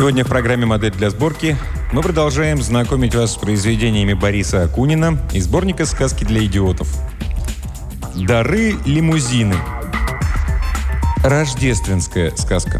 Сегодня в программе «Модель для сборки» мы продолжаем знакомить вас с произведениями Бориса Акунина из сборника «Сказки для идиотов». «Дары-лимузины». Рождественская сказка.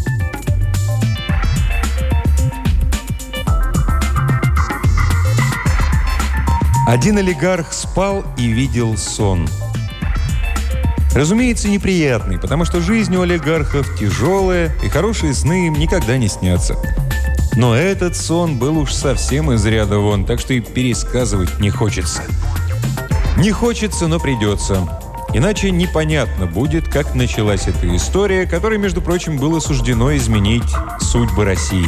Один олигарх спал и видел сон. Разумеется, неприятный, потому что жизнь у олигархов тяжелая, и хорошие сны им никогда не снятся. Но этот сон был уж совсем из ряда вон, так что и пересказывать не хочется. Не хочется, но придется. Иначе непонятно будет, как началась эта история, которой, между прочим, было суждено изменить судьбы России.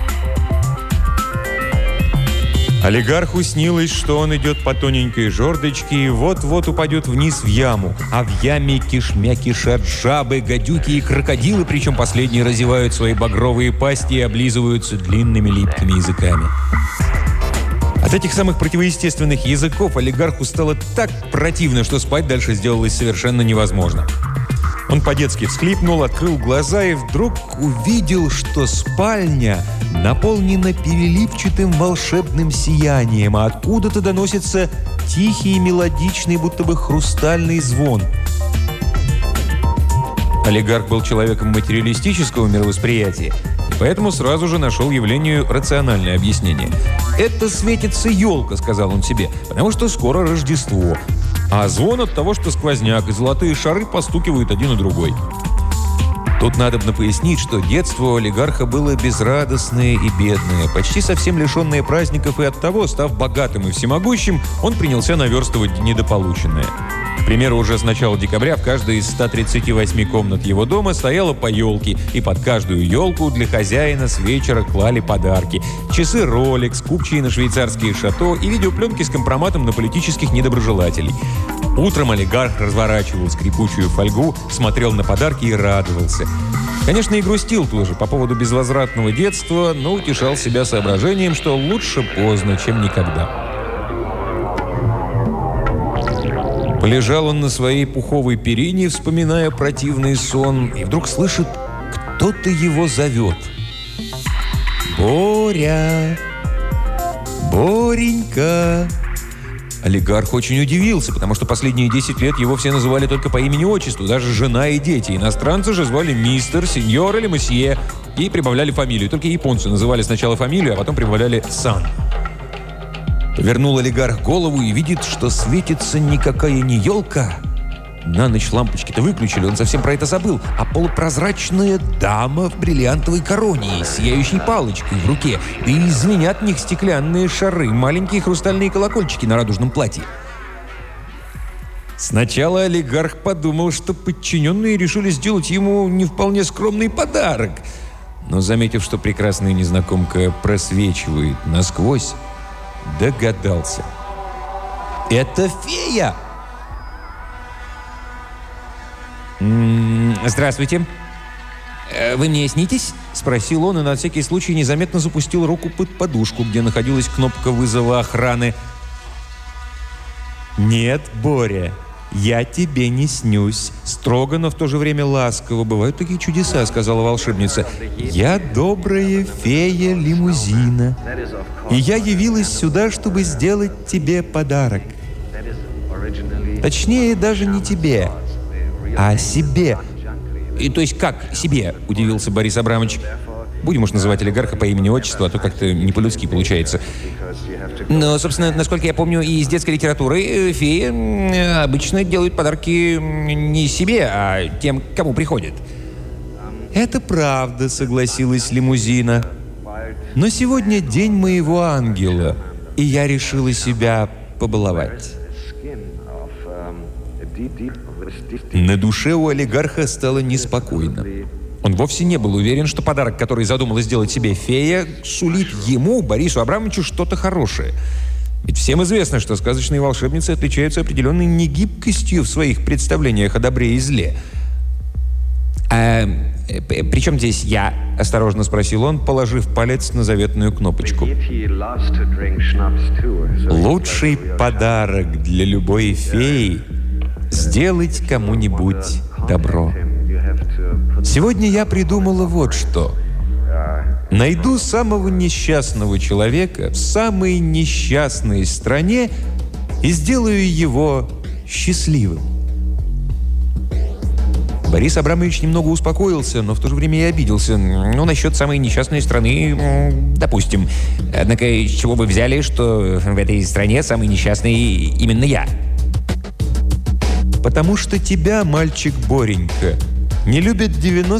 Олигарху снилось, что он идет по тоненькой жердочке и вот-вот упадет вниз в яму. А в яме кишмя кишат жабы, гадюки и крокодилы, причем последние разевают свои багровые пасти и облизываются длинными липкими языками. От этих самых противоестественных языков олигарху стало так противно, что спать дальше сделалось совершенно невозможно. Он по-детски всхлипнул, открыл глаза и вдруг увидел, что спальня наполнена переливчатым волшебным сиянием, а откуда-то доносится тихий и мелодичный, будто бы хрустальный звон. Олигарх был человеком материалистического мировосприятия, и поэтому сразу же нашел явлению рациональное объяснение. «Это светится елка», — сказал он себе, — «потому что скоро Рождество». А звон от того, что сквозняк и золотые шары постукивают один на другой. Тут надобно пояснить, что детство у олигарха было безрадостное и бедное, почти совсем лишенное праздников, и оттого, став богатым и всемогущим, он принялся наверстывать недополученное. К примеру, уже с начала декабря в каждой из 138 комнат его дома стояла по елке, и под каждую елку для хозяина с вечера клали подарки. Часы Rolex, купчие на швейцарские шато и видеопленки с компроматом на политических недоброжелателей. Утром олигарх разворачивал скрипучую фольгу, смотрел на подарки и радовался. Конечно, и грустил тоже по поводу безвозвратного детства, но утешал себя соображением, что лучше поздно, чем никогда. Полежал он на своей пуховой перине, вспоминая противный сон, и вдруг слышит, кто-то его зовет. «Боря! Боренька!» Олигарх очень удивился, потому что последние 10 лет его все называли только по имени-отчеству, даже жена и дети. Иностранцы же звали мистер, сеньор или месье и прибавляли фамилию. Только японцы называли сначала фамилию, а потом прибавляли «сан». Повернул олигарх голову и видит, что светится никакая не елка. На ночь лампочки-то выключили, он совсем про это забыл. А полупрозрачная дама в бриллиантовой короне, сияющей палочкой в руке. Да и звенят в них стеклянные шары, маленькие хрустальные колокольчики на радужном платье. Сначала олигарх подумал, что подчиненные решили сделать ему не вполне скромный подарок. Но, заметив, что прекрасная незнакомка просвечивает насквозь, догадался. «Это фея!» «Здравствуйте. Вы мне снитесь?» — спросил он и на всякий случай незаметно запустил руку под подушку, где находилась кнопка вызова охраны. «Нет, Боря, я тебе не снюсь. Строго, но в то же время ласково. Бывают такие чудеса», — сказала волшебница. «Я добрая фея лимузина. И я явилась сюда, чтобы сделать тебе подарок. Точнее, даже не тебе, а себе». «И то есть как себе?» – удивился Борис Абрамович. «Будем уж называть олигарха по имени-отчеству, а то как-то не по-людски получается». «Но, собственно, насколько я помню, и из детской литературы феи обычно делают подарки не себе, а тем, кому приходят». «Это правда», – согласилась лимузина. «Но сегодня день моего ангела, и я решила себя побаловать». На душе у олигарха стало неспокойно. Он вовсе не был уверен, что подарок, который задумала сделать себе фея, сулит ему, Борису Абрамовичу, что-то хорошее. Ведь всем известно, что сказочные волшебницы отличаются определенной негибкостью в своих представлениях о добре и зле. «А при чем здесь я?» – осторожно спросил он, положив палец на заветную кнопочку. «Лучший подарок для любой феи – сделать кому-нибудь добро. Сегодня я придумала вот что. Найду самого несчастного человека в самой несчастной стране и сделаю его счастливым. Борис Абрамович немного успокоился, но в то же время и обиделся. Ну, насчет самой несчастной страны, допустим. Однако, с чего вы взяли, что в этой стране самый несчастный именно я? Потому что тебя, мальчик Боренька, не любят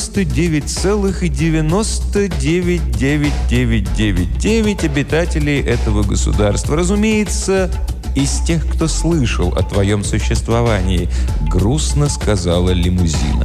99,99999 обитателей этого государства. Разумеется, из тех, кто слышал о твоем существовании, грустно сказала лимузина.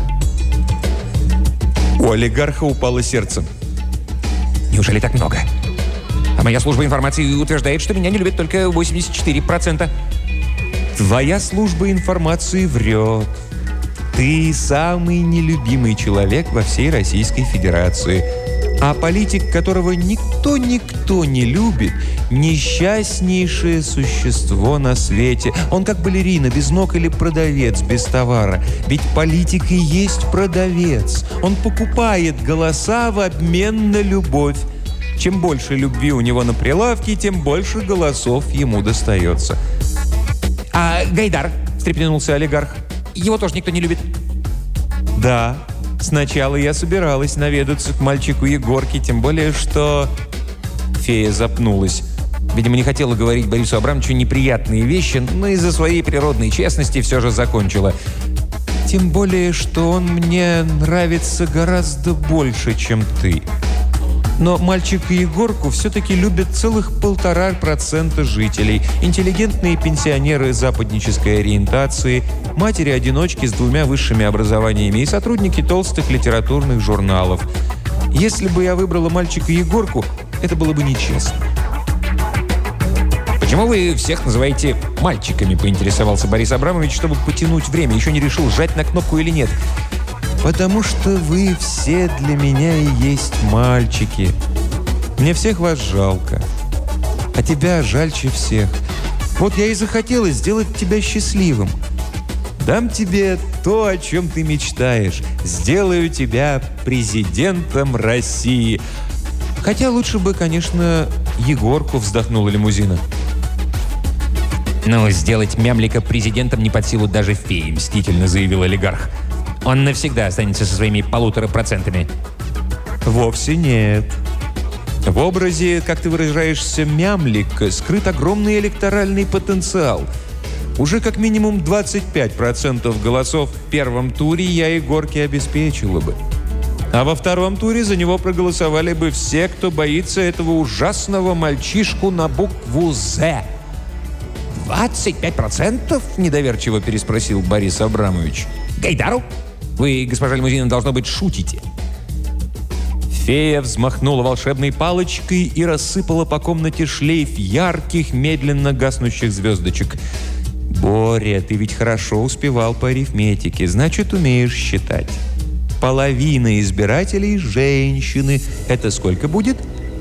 У олигарха упало сердце. Неужели так много? А моя служба информации утверждает, что меня не любят только 84%. Твоя служба информации врет. Ты самый нелюбимый человек во всей Российской Федерации. А политик, которого никто не любит, несчастнейшее существо на свете. Он как балерина, без ног, или продавец без товара. Ведь политик и есть продавец. Он покупает голоса в обмен на любовь. Чем больше любви у него на прилавке, тем больше голосов ему достается. «А Гайдар?» – встрепенулся олигарх. «Его тоже никто не любит». «Да, сначала я собиралась наведаться к мальчику Егорке, тем более, что...» Фея запнулась. Видимо, не хотела говорить Борису Абрамовичу неприятные вещи, но из-за своей природной честности все же закончила. «Тем более, что он мне нравится гораздо больше, чем ты. Но мальчика Егорку все-таки любят целых 1,5% жителей. Интеллигентные пенсионеры западнической ориентации, матери-одиночки с 2 высшими образованиями и сотрудники толстых литературных журналов. Если бы я выбрала мальчика Егорку, это было бы нечестно». «Почему вы всех называете мальчиками?» – поинтересовался Борис Абрамович, чтобы потянуть время. Еще не решил, жать на кнопку или нет. «Потому что вы все для меня и есть мальчики. Мне всех вас жалко. А тебя жальче всех. Вот я и захотела сделать тебя счастливым. Дам тебе то, о чем ты мечтаешь. Сделаю тебя президентом России». «Хотя лучше бы, конечно, Егорку», — вздохнула лимузина. «Ну, сделать Мямлика президентом не под силу даже феи», — мстительно заявил олигарх. «Он навсегда останется со своими 1,5%. «Вовсе нет. В образе, как ты выражаешься, Мямлика скрыт огромный электоральный потенциал. Уже как минимум 25% голосов в первом туре я Егорке обеспечила бы. А во втором туре за него проголосовали бы все, кто боится этого ужасного мальчишку на букву «З». 25%? – недоверчиво переспросил Борис Абрамович. «Гайдару? Вы, госпожа лимузина, должно быть, шутите». Фея взмахнула волшебной палочкой и рассыпала по комнате шлейф ярких, медленно гаснущих звездочек. «Боря, ты ведь хорошо успевал по арифметике, значит, умеешь считать. Половина избирателей – женщины. Это сколько будет?»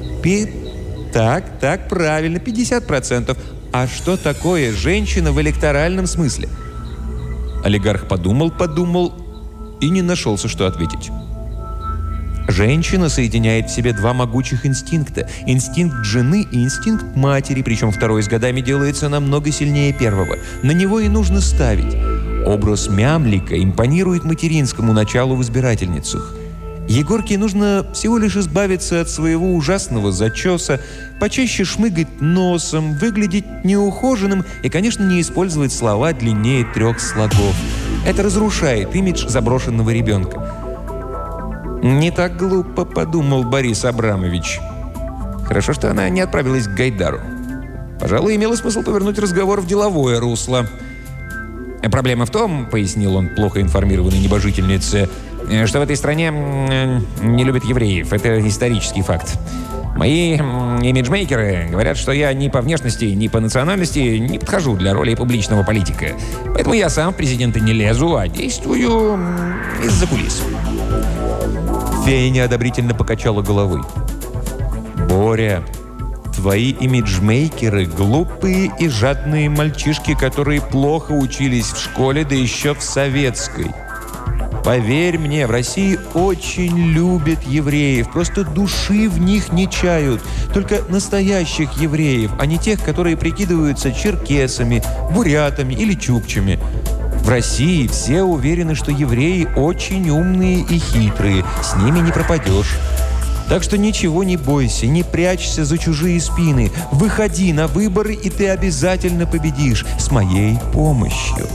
Так, правильно, 50%. А что такое женщина в электоральном смысле?» Олигарх подумал и не нашелся, что ответить. Женщина соединяет в себе 2 могучих инстинкта. Инстинкт жены и инстинкт матери, причем второй с годами делается намного сильнее первого. На него и нужно ставить. Образ Мямлика импонирует материнскому началу в избирательницах. Егорке нужно всего лишь избавиться от своего ужасного зачеса, почаще шмыгать носом, выглядеть неухоженным и, конечно, не использовать слова длиннее 3 слогов. Это разрушает имидж заброшенного ребенка. «Не так глупо», — подумал Борис Абрамович. Хорошо, что она не отправилась к Гайдару. Пожалуй, имело смысл повернуть разговор в деловое русло. «Проблема в том, — пояснил он плохо информированной небожительнице, — что в этой стране не любят евреев. Это исторический факт. Мои имиджмейкеры говорят, что я ни по внешности, ни по национальности не подхожу для роли публичного политика. Поэтому я сам в президенты не лезу, а действую из-за кулис». Фея неодобрительно покачала головой. «Боря, твои имиджмейкеры – глупые и жадные мальчишки, которые плохо учились в школе, да еще в советской. Поверь мне, в России очень любят евреев, просто души в них не чают. Только настоящих евреев, а не тех, которые прикидываются черкесами, бурятами или чукчами. В России все уверены, что евреи очень умные и хитрые, с ними не пропадешь. Так что ничего не бойся, не прячься за чужие спины. Выходи на выборы, и ты обязательно победишь с моей помощью.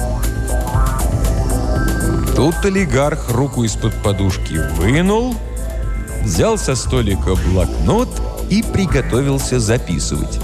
Тут олигарх руку из-под подушки вынул, взял со столика блокнот и приготовился записывать.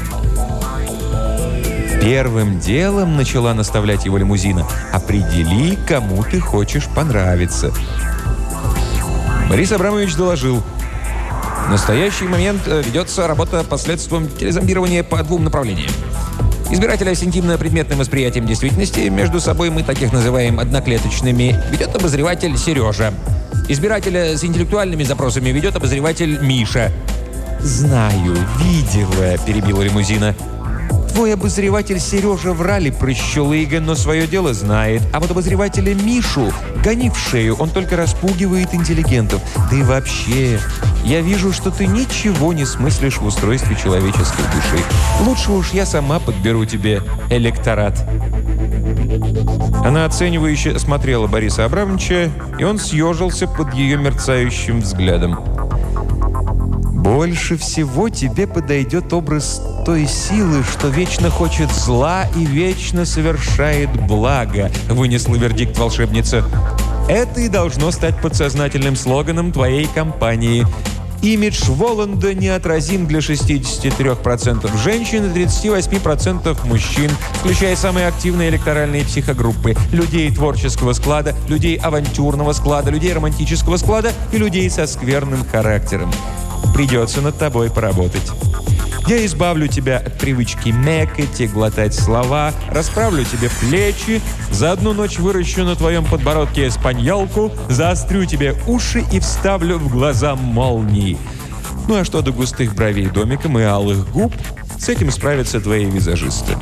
Первым делом, начала наставлять его лимузина, определи, кому ты хочешь понравиться. Борис Абрамович доложил. В настоящий момент ведется работа посредством телезомбирования по двум направлениям. Избирателя с интимно-предметным восприятием действительности, между собой мы таких называем одноклеточными, ведет обозреватель Сережа. Избирателя с интеллектуальными запросами ведет обозреватель Миша. «Знаю, видела», – перебила лимузина. «Твой обозреватель Сережа врали прыщелыга, но свое дело знает. А вот обозревателя Мишу гони в шею, он только распугивает интеллигентов. Да и вообще, я вижу, что ты ничего не смыслишь в устройстве человеческой души. Лучше уж я сама подберу тебе электорат». Она оценивающе осмотрела Бориса Абрамовича, и он съежился под ее мерцающим взглядом. «Больше всего тебе подойдет образ той силы, что вечно хочет зла и вечно совершает благо», — вынесла вердикт волшебница. «Это и должно стать подсознательным слоганом твоей кампании. Имидж Воланда неотразим для 63% женщин и 38% мужчин, включая самые активные электоральные психогруппы, людей творческого склада, людей авантюрного склада, людей романтического склада и людей со скверным характером. Придется над тобой поработать. Я избавлю тебя от привычки мекать и глотать слова, расправлю тебе плечи, за одну ночь выращу на твоем подбородке эспаньолку, заострю тебе уши и вставлю в глаза молнии. Ну а что до густых бровей домиком и алых губ, с этим справятся твои визажисты».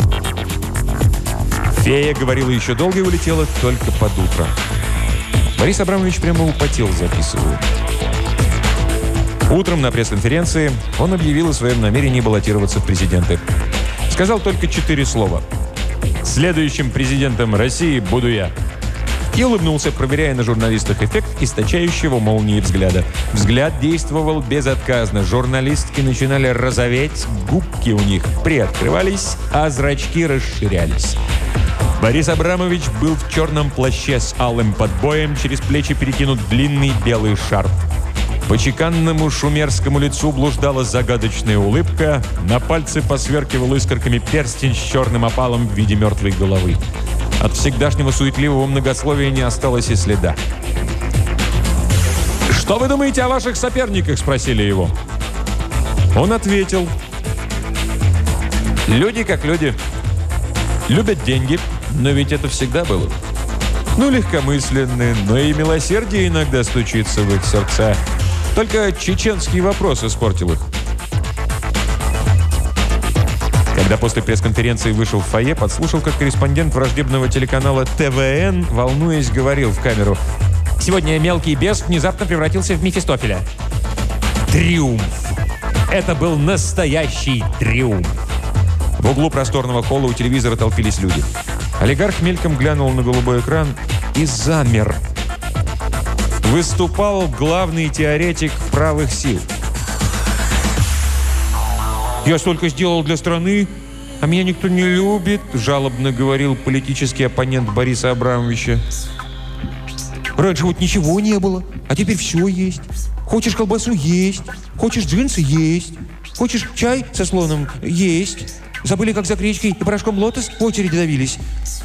Фея говорила еще долго и улетела только под утро. Борис Абрамович прямо употел, записывая. Утром на пресс-конференции он объявил о своем намерении баллотироваться в президенты. Сказал только 4 слова. «Следующим президентом России буду я». И улыбнулся, проверяя на журналистах эффект источающего молнии взгляда. Взгляд действовал безотказно. Журналистки начинали розоветь, губки у них приоткрывались, а зрачки расширялись. Борис Абрамович был в черном плаще с алым подбоем, через плечи перекинут длинный белый шарф. По чеканному шумерскому лицу блуждала загадочная улыбка, на пальце посверкивал искорками перстень с черным опалом в виде мертвой головы. От всегдашнего суетливого многословия не осталось и следа. «Что вы думаете о ваших соперниках?» – спросили его. Он ответил: «Люди как люди. Любят деньги, но ведь это всегда было. Ну, легкомысленны, но и милосердие иногда стучится в их сердца. Только чеченский вопрос испортил их». Когда после пресс-конференции вышел в фойе, подслушал, как корреспондент враждебного телеканала ТВН, волнуясь, говорил в камеру: «Сегодня мелкий бес внезапно превратился в Мефистофеля». Триумф! Это был настоящий триумф! В углу просторного холла у телевизора толпились люди. Олигарх мельком глянул на голубой экран и замер. Выступал главный теоретик правых сил. «Я столько сделал для страны, а меня никто не любит», жалобно говорил политический оппонент Бориса Абрамовича. «Раньше вот ничего не было, а теперь все есть. Хочешь колбасу – есть. Хочешь джинсы – есть. Хочешь чай со слоном – есть. Забыли, как за гречкой и порошком лотос в очереди давились».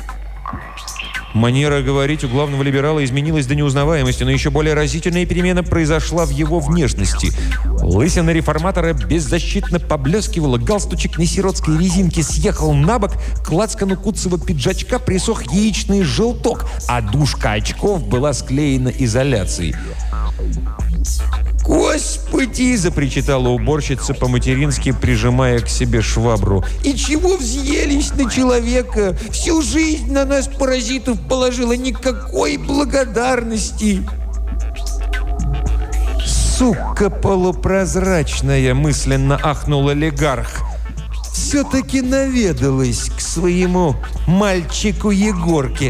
Манера говорить у главного либерала изменилась до неузнаваемости, но еще более разительная перемена произошла в его внешности. Лысина реформатора беззащитно поблескивала, галстучек на сиротской резинке съехал на бок, к лацкану куцевого пиджачка присох яичный желток, а дужка очков была склеена изоляцией. «Господи!» – запричитала уборщица, по-матерински прижимая к себе швабру. «И чего взъелись на человека? Всю жизнь на нас, паразитов, положила, никакой благодарности!» «Сука полупрозрачная!» – мысленно ахнул олигарх. «Все-таки наведалась к своему мальчику Егорке!»